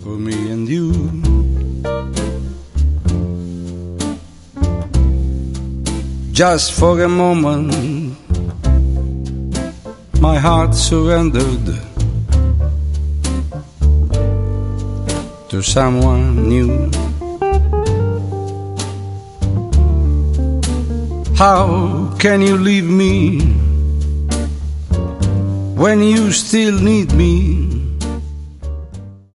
for me and you. Just for a moment, my heart surrendered to someone new. How can you leave me when you still need me?